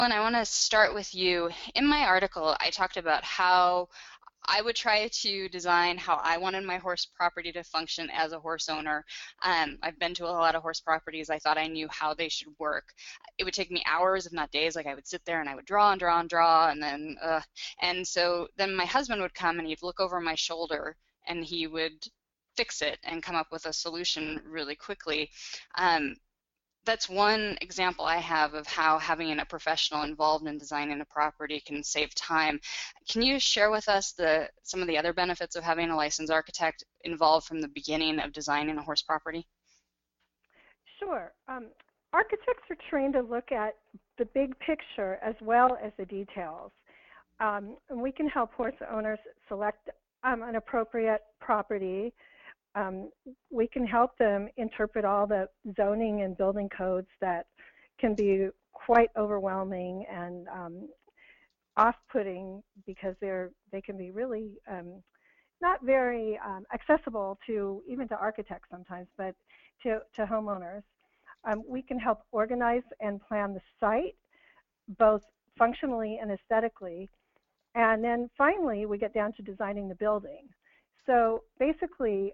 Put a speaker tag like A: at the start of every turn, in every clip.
A: And I want to start with you. In my article, I talked about how I would try to design how I wanted my horse property to function as a horse owner. I've been to a lot of horse properties. I thought I knew how they should work. It would take me hours, if not days. Like I would sit there and I would draw and draw and draw, and then my husband would come and he'd look over my shoulder and he would fix it and come up with a solution really quickly. Um, that's one example I have of how having a professional involved in designing a property can save time. Can you share with us some of the other benefits of having a licensed architect involved from the beginning of designing a horse property?
B: Sure. Architects are trained to look at the big picture as well as the details. And we can help horse owners select an appropriate property. Um, we can help them interpret all the zoning and building codes that can be quite overwhelming and off-putting because they can be really not very accessible to even to architects sometimes, but to homeowners. We can help organize and plan the site, both functionally and aesthetically. And then finally, we get down to designing the building. So basically,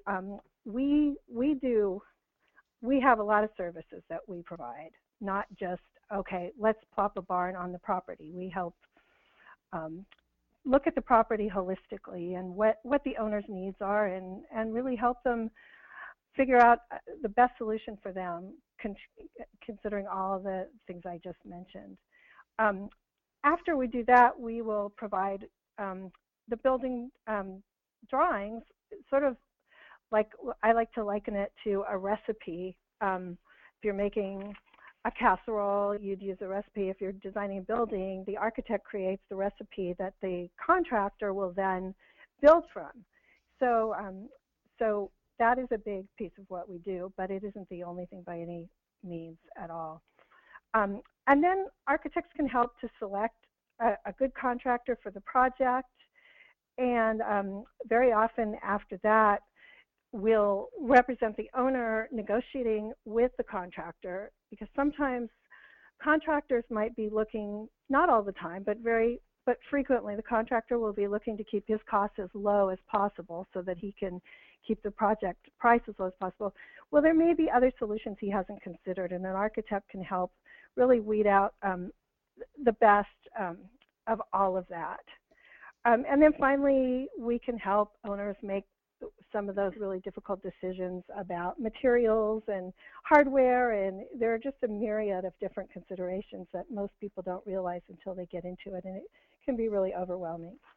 B: we have a lot of services that we provide, not just, okay, let's plop a barn on the property. We help um, look at the property holistically and what the owner's needs are and really help them figure out the best solution for them, considering all the things I just mentioned. Um, After we do that, we will provide the building drawings, sort of like I like to liken it to a recipe. If you're making a casserole, you'd use a recipe. If you're designing a building, the architect creates the recipe that the contractor will then build from. So, so that is a big piece of what we do, but it isn't the only thing by any means at all. And then architects can help to select a good contractor for the project, and very often after that, we'll represent the owner negotiating with the contractor, because sometimes contractors might be looking, not all the time, but frequently the contractor will be looking to keep his costs as low as possible so that he can keep the project price as low as possible. Well, there may be other solutions he hasn't considered, and an architect can help really weed out the best of all of that. And then finally, we can help owners make some of those really difficult decisions about materials and hardware, and there are just a myriad of different considerations that most people don't realize until they get into it, and it can be really overwhelming.